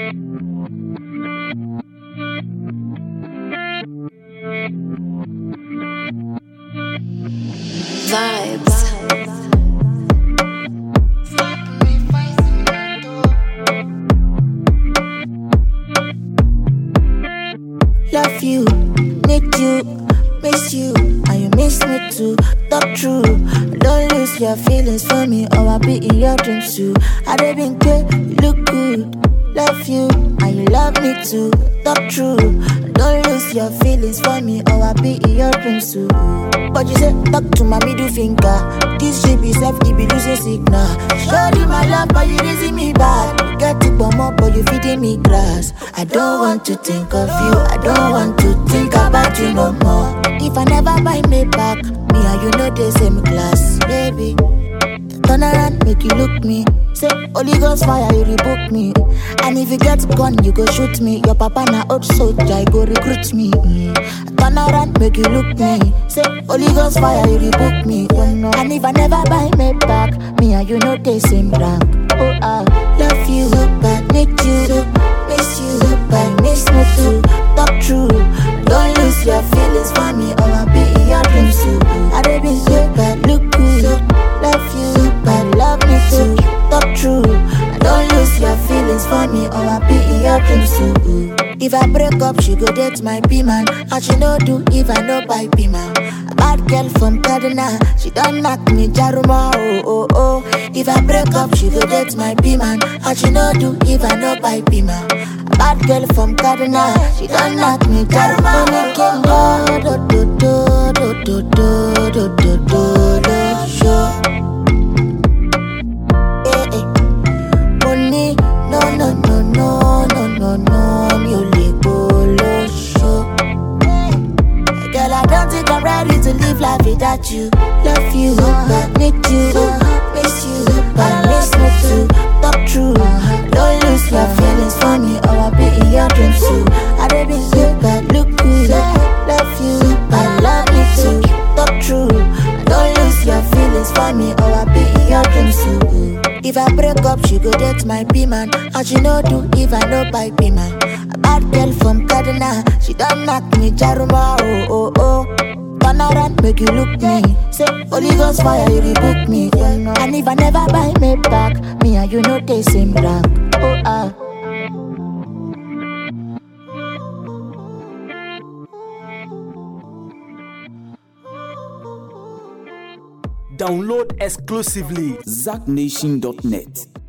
Vibes. Love you, need you, miss you, and you miss me too. Talk true, don't lose your feelings for me, or I'll be in your dreams too. I don't been good, you look good. Love you, and you love me too. Talk true, don't lose your feelings for me, or I'll be in your dreams too. But you say, talk to my middle finger. This shit be self, it be losing signal. Show you my love, but you raising me bad. You get it, but more, but you feeding me grass. I don't want to think of you, I don't want to think about you no more. If I never buy me back, me and you know the same class, baby. Turn around, make you look me. Say, Holy Ghost fire, you rebook me. And if you get gun, you go shoot me. Your papa na old soldier, you go recruit me. Turn around, make you look me. Say, Holy Ghost fire, you rebook me. And if I never buy me back, me and you know the same rank. Oh, I love you, but need you, miss you, but miss me too. Talk true, don't lose your feelings for me, or I'll be in your dreams too. I don't be so bad, look good. Love you, but love me too. Talk true, don't lose your feelings for me, or I'll be in your dreams too. If I break up, she go date my P-man. And she no do if I no buy P-man. A bad girl from Kaduna, she don't knock me Jaruma, oh, oh, oh. If I break up, she go date my P-man. And she no do if I no buy P-man. A bad girl from Kaduna, she don't knock me Jaruma, oh, do, do, do, do, do, do, do, do, do, do, show. Money, no, no, no, no, no, no, no, mi ò lè gbolo show. Girl, I don't think I'm ready to live life without you. Love you, but need you, miss you, but miss me too. Talk true, don't lose your feelings for me, or I'll be in your dreams too. I don't be good, but look good. Love you, but love me too. Talk true, don't lose your feelings for me, or I'll be in your dreams too. If I break up, she go date my P-man. And she no do if I no buy P-man. A bad girl from Kaduna, she don't knock me Jaruma, oh, oh, oh. Turn around, make you look me. Say, Holy Ghost fire, you rebook me. And if I never buy me back, me and you know the same rank. Oh, ah. Download exclusively ZackNation.net.